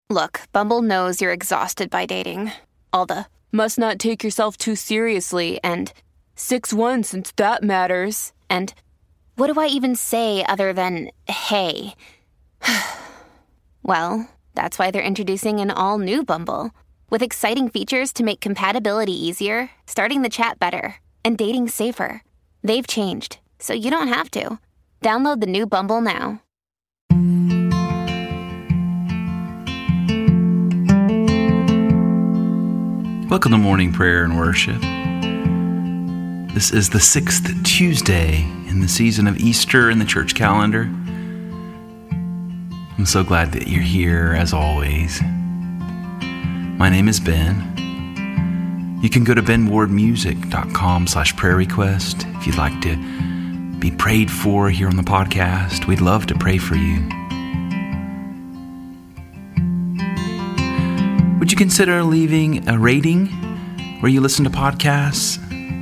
Look, Bumble knows you're exhausted by dating. All the must not take yourself too seriously and 6'1" since that matters. And what do I even say other than, hey? Well, that's why they're introducing an all-new Bumble with exciting features to make compatibility easier, starting the chat better, and dating safer. They've changed, so you don't have to. Download the new Bumble now. Welcome to Morning Prayer and Worship. This is the 6th Tuesday in the season of Easter in the church calendar. I'm so glad that you're here, as always. My name is Ben. You can go to benwardmusic.com/prayer request if you'd like to be prayed for here on the podcast. We'd love to pray for you. Would you consider leaving a rating where you listen to podcasts?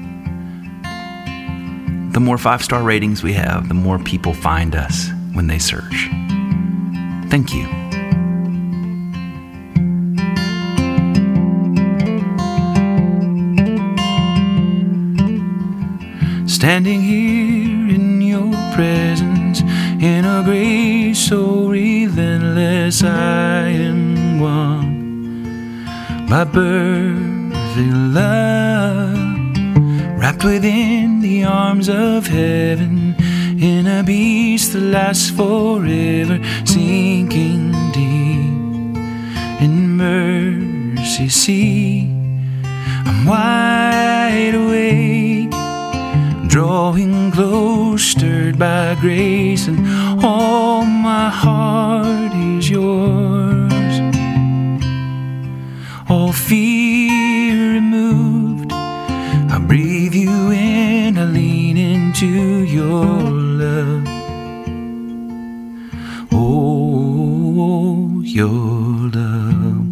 The more 5-star ratings we have, the more people find us when they search. Thank you. Standing here in your presence, in a grace so relentless, I am one by perfect love, wrapped within the arms of heaven, in a peace that lasts forever, sinking deep in mercy. See, I'm wide awake, drawing close, stirred by grace, and all my heart is yours. All fear removed, I breathe you in, I lean into your love. Oh, your love.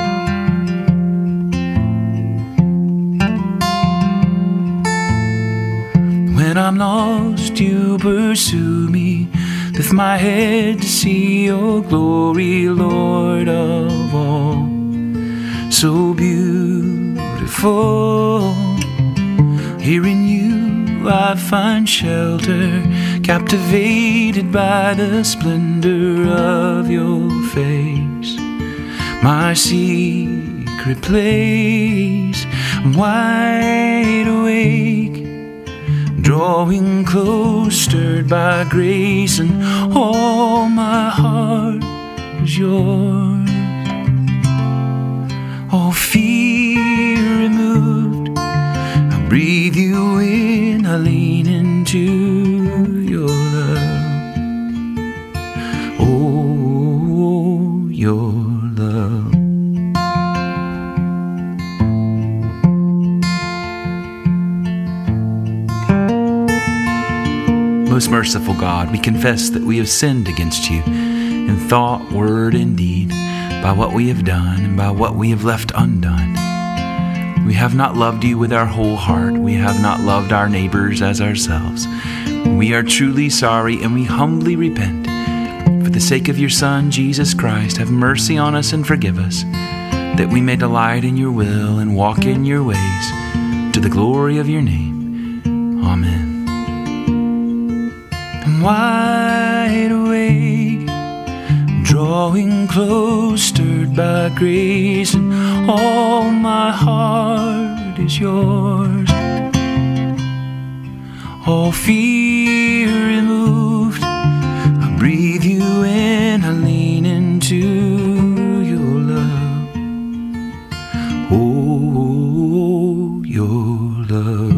When I'm lost, you pursue me, lift my head to see your glory, Lord of all. So beautiful, here in you I find shelter, captivated by the splendor of your face. My secret place, I'm wide awake, drawing close, stirred by grace, and all my heart is yours. All fear removed, I breathe you in, I lean into your love. Oh, your love. Most merciful God, we confess that we have sinned against you in thought, word, and deed, by what we have done and by what we have left undone. We have not loved you with our whole heart. We have not loved our neighbors as ourselves. We are truly sorry, and we humbly repent. For the sake of your Son, Jesus Christ, have mercy on us and forgive us, that we may delight in your will and walk in your ways, to the glory of your name. Amen. I'm wide awake, drawing close, stirred by grace, and all my heart is yours. All fear removed, I breathe you in, I lean into your love. Oh, your love.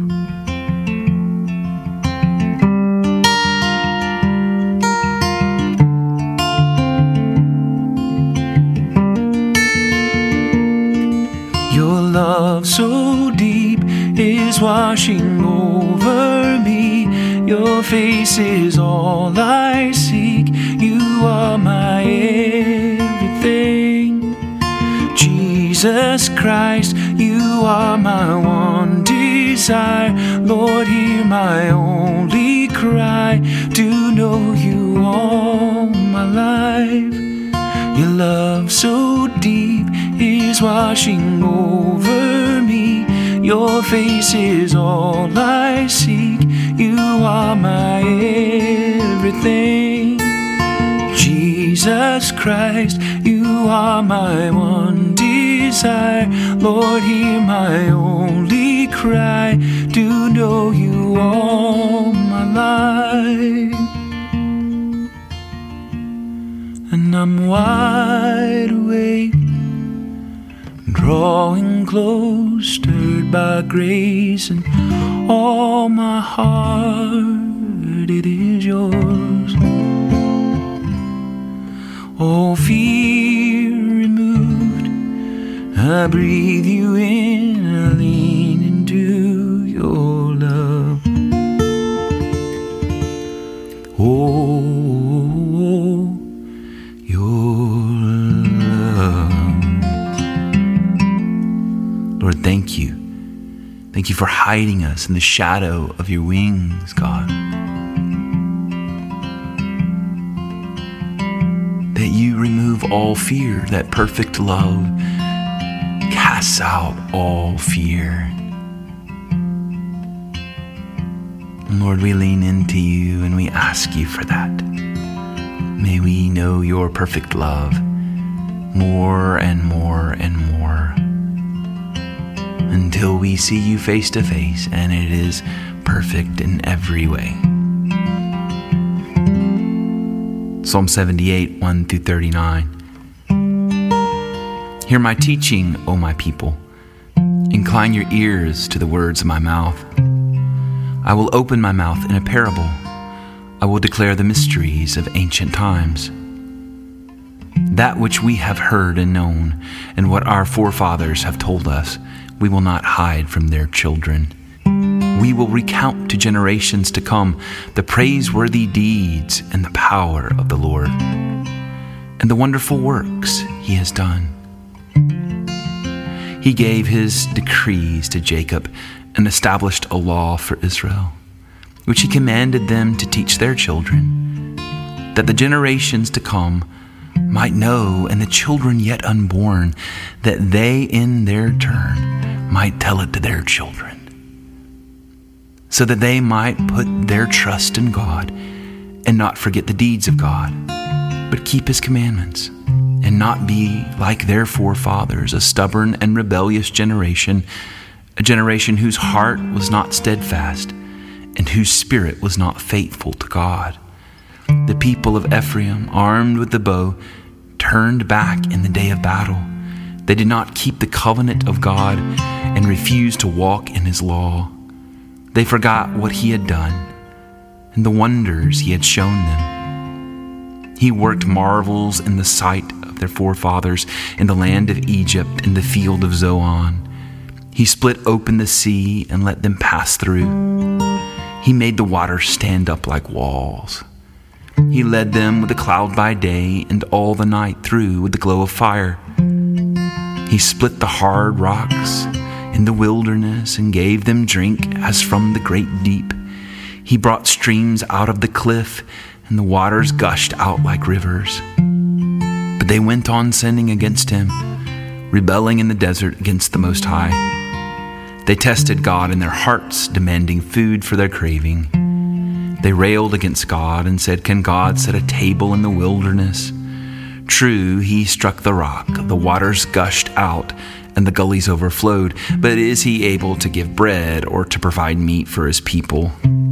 Your love so deep is washing over me. Your face is all I seek. You are my everything. Jesus Christ, you are my one desire. Lord, hear my only cry, to know you all my life. Your love so deep is washing over me. Your face is all I seek. You are my everything. Jesus Christ, you are my one desire. Lord, hear my only cry to know you all my life. And I'm wide awake, drawing close, stirred by grace, and all my heart, it is yours. All fear removed, I breathe you in, I lean into your love. Oh, your love. Lord, thank you. Thank you for hiding us in the shadow of your wings, God. That you remove all fear, that perfect love casts out all fear. And Lord, we lean into you and we ask you for that. May we know your perfect love more and more and more until we see you face to face and it is perfect in every way. Psalm 78, 1-39. Hear my teaching, O my people. Incline your ears to the words of my mouth. I will open my mouth in a parable. I will declare the mysteries of ancient times. That which we have heard and known, and what our forefathers have told us, we will not hide from their children. We will recount to generations to come the praiseworthy deeds and the power of the Lord, and the wonderful works he has done. He gave his decrees to Jacob and established a law for Israel, which he commanded them to teach their children, that the generations to come might know, and the children yet unborn, that they in their turn might tell it to their children, so that they might put their trust in God and not forget the deeds of God, but keep his commandments, and not be like their forefathers, a stubborn and rebellious generation, a generation whose heart was not steadfast and whose spirit was not faithful to God. The people of Ephraim, armed with the bow, turned back in the day of battle. They did not keep the covenant of God and refused to walk in his law. They forgot what he had done and the wonders he had shown them. He worked marvels in the sight of their forefathers in the land of Egypt, in the field of Zoan. He split open the sea and let them pass through. He made the waters stand up like walls. He led them with a cloud by day and all the night through with the glow of fire. He split the hard rocks in the wilderness and gave them drink as from the great deep. He brought streams out of the cliff, and the waters gushed out like rivers. But they went on sinning against him, rebelling in the desert against the Most High. They tested God in their hearts, demanding food for their craving. They railed against God and said, "Can God set a table in the wilderness?" True, he struck the rock, the waters gushed out, and the gullies overflowed, but is he able to give bread or to provide meat for his people?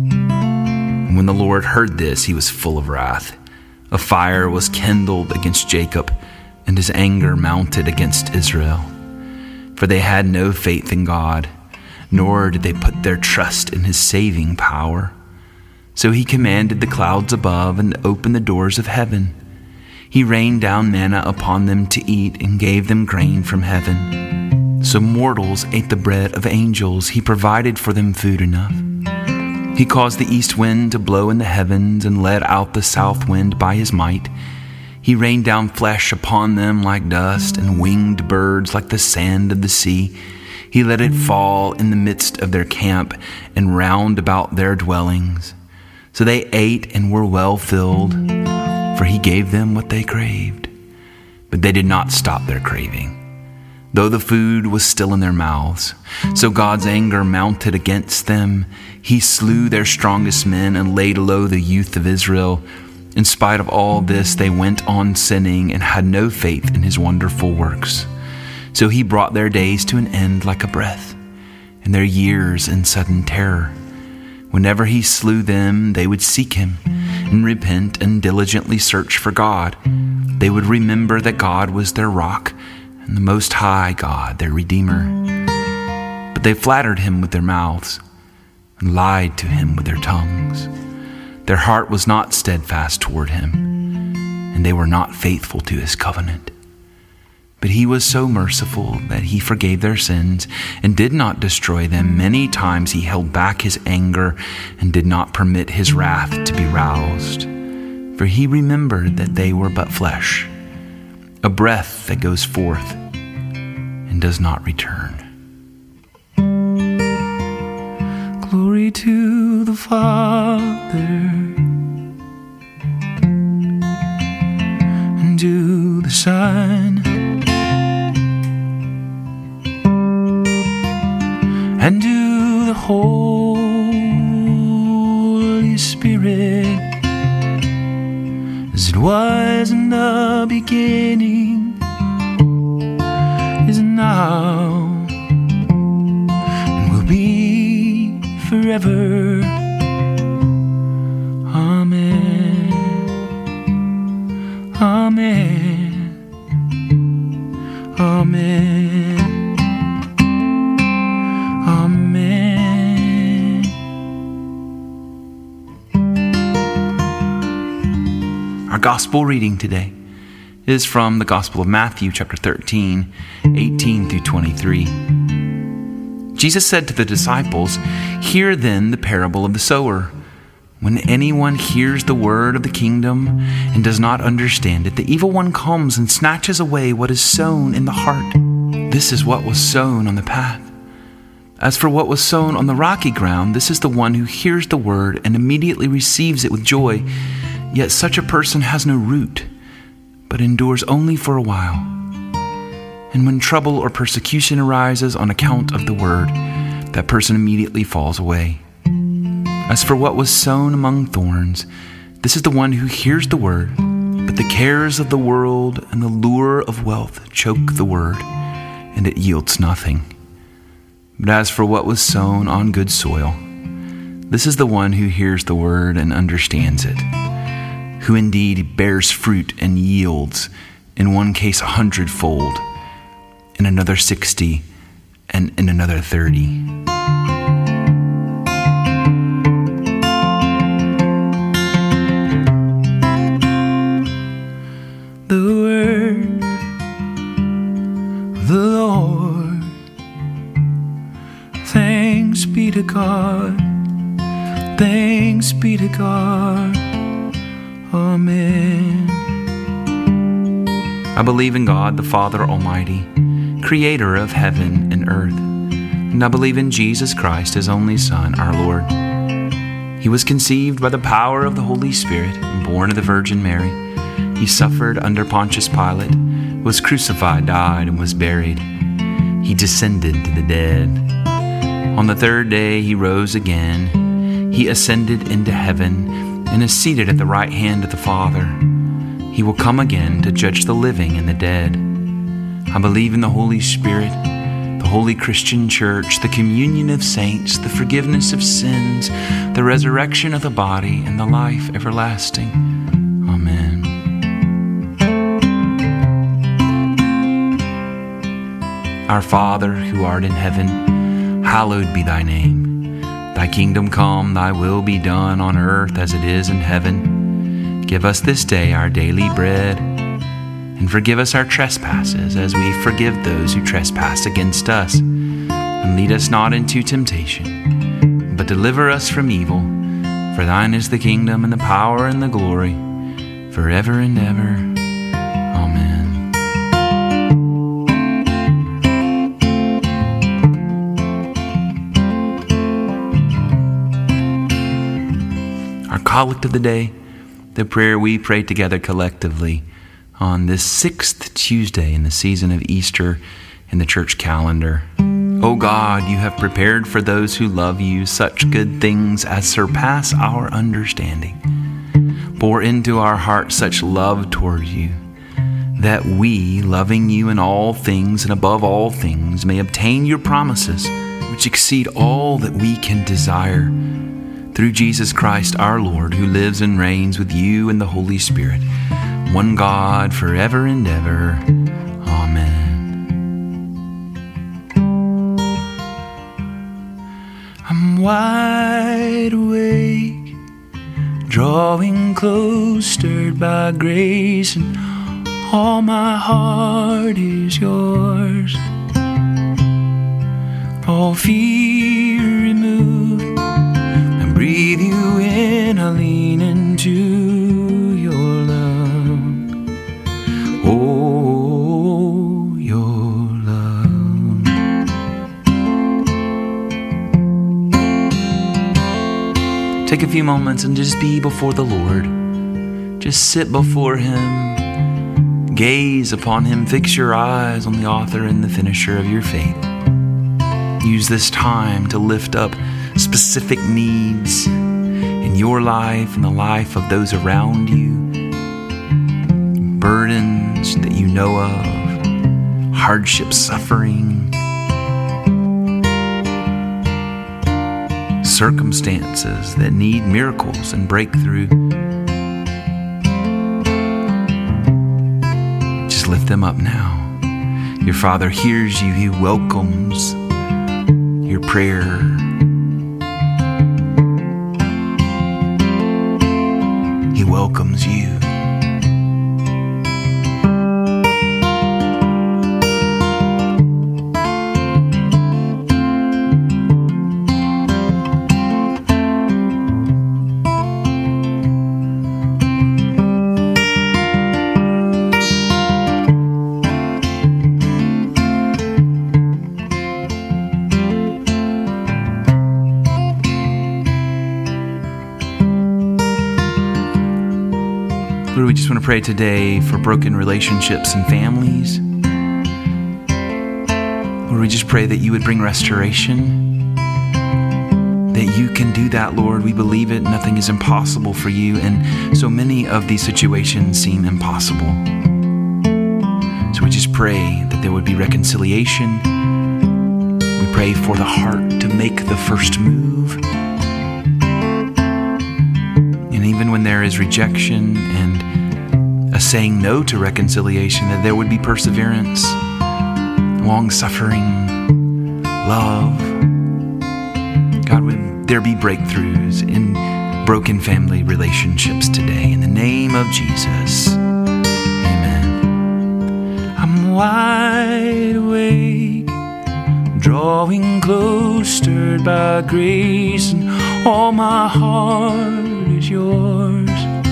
And when the Lord heard this, he was full of wrath. A fire was kindled against Jacob, and his anger mounted against Israel. For they had no faith in God, nor did they put their trust in his saving power. So he commanded the clouds above and opened the doors of heaven. He rained down manna upon them to eat and gave them grain from heaven. So mortals ate the bread of angels. He provided for them food enough. He caused the east wind to blow in the heavens and led out the south wind by his might. He rained down flesh upon them like dust and winged birds like the sand of the sea. He let it fall in the midst of their camp and round about their dwellings. So they ate and were well filled, for he gave them what they craved. But they did not stop their craving, though the food was still in their mouths. So God's anger mounted against them. He slew their strongest men and laid low the youth of Israel. In spite of all this, they went on sinning and had no faith in his wonderful works. So he brought their days to an end like a breath, and their years in sudden terror. Whenever he slew them, they would seek him and repent and diligently search for God. They would remember that God was their rock and the Most High God, their Redeemer. But they flattered him with their mouths and lied to him with their tongues. Their heart was not steadfast toward him, and they were not faithful to his covenant. But he was so merciful that he forgave their sins and did not destroy them. Many times he held back his anger and did not permit his wrath to be roused. For he remembered that they were but flesh, a breath that goes forth and does not return. Glory to the Father and to the Son and to the Holy Spirit, as it was in the beginning, is now, and will be forever. Amen. Amen. Amen. Amen. Our gospel reading today is from the Gospel of Matthew, chapter 13, 18 through 23. Jesus said to the disciples, "Hear then the parable of the sower. When anyone hears the word of the kingdom and does not understand it, the evil one comes and snatches away what is sown in the heart. This is what was sown on the path. As for what was sown on the rocky ground, this is the one who hears the word and immediately receives it with joy. Yet such a person has no root, but endures only for a while. And when trouble or persecution arises on account of the word, that person immediately falls away. As for what was sown among thorns, this is the one who hears the word, but the cares of the world and the lure of wealth choke the word, and it yields nothing. But as for what was sown on good soil, this is the one who hears the word and understands it, who indeed bears fruit and yields, in one case 100-fold, in another 60, and in another 30. The word of the Lord. Thanks be to God. Thanks be to God. Amen. I believe in God, the Father Almighty, creator of heaven and earth. And I believe in Jesus Christ, his only Son, our Lord. He was conceived by the power of the Holy Spirit and born of the Virgin Mary. He suffered under Pontius Pilate, was crucified, died, and was buried. He descended to the dead. On the third day he rose again. He ascended into heaven and is seated at the right hand of the Father. He will come again to judge the living and the dead. I believe in the Holy Spirit, the holy Christian Church, the communion of saints, the forgiveness of sins, the resurrection of the body, and the life everlasting. Amen. Our Father, who art in heaven, hallowed be thy name. Thy kingdom come, thy will be done on earth as it is in heaven. Give us this day our daily bread, and forgive us our trespasses as we forgive those who trespass against us. And lead us not into temptation, but deliver us from evil. For thine is the kingdom and the power and the glory, forever and ever. Amen. Our collect of the day, the prayer we pray together collectively. on this 6th Tuesday in the season of Easter in the church calendar. O God, you have prepared for those who love you such good things as surpass our understanding. Pour into our hearts such love toward you, that we, loving you in all things and above all things, may obtain your promises, which exceed all that we can desire. Through Jesus Christ our Lord, who lives and reigns with you and the Holy Spirit, one God, forever and ever. Amen. I'm wide awake, drawing close, stirred by grace, and all my heart is yours. All fear removed, I breathe you in, I lean into your love. Oh, your love. Take a few moments and just be before the Lord. Just sit before Him. Gaze upon Him. Fix your eyes on the author and the finisher of your faith. Use this time to lift up specific needs in your life and the life of those around you. Burdens that you know of. Hardship, suffering. Circumstances that need miracles and breakthrough. Lift them up now. Your Father hears you. He welcomes your prayer. He welcomes you. Lord, we just want to pray today for broken relationships and families. Lord, we just pray that you would bring restoration, that you can do that, Lord. We believe it. Nothing is impossible for you, and so many of these situations seem impossible. So we just pray that there would be reconciliation. We pray for the heart to make the first move. And even when there is rejection and a saying no to reconciliation, that there would be perseverance, long-suffering, love. God, would there be breakthroughs in broken family relationships today. In the name of Jesus, amen. I'm wide awake, drawing close, stirred by grace, and all my heart is yours.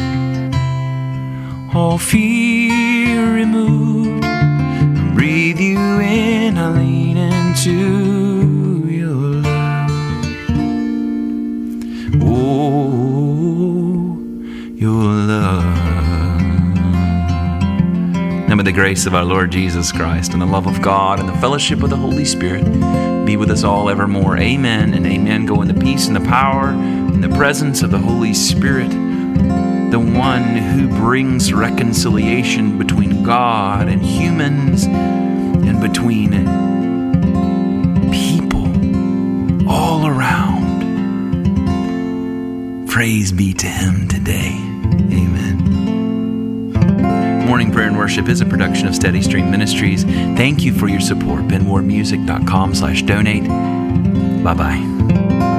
All fear removed, I breathe you in, I lean into your love. Oh, your love. Now may the grace of our Lord Jesus Christ and the love of God and the fellowship of the Holy Spirit be with us all evermore. Amen and amen. Go in the peace and the power and the presence of the Holy Spirit, the one who brings reconciliation between God and humans and between people all around. Praise be to Him today. Amen. Morning Prayer and Worship is a production of Steady Stream Ministries. Thank you for your support. BenWardMusic.com/donate. Bye-bye.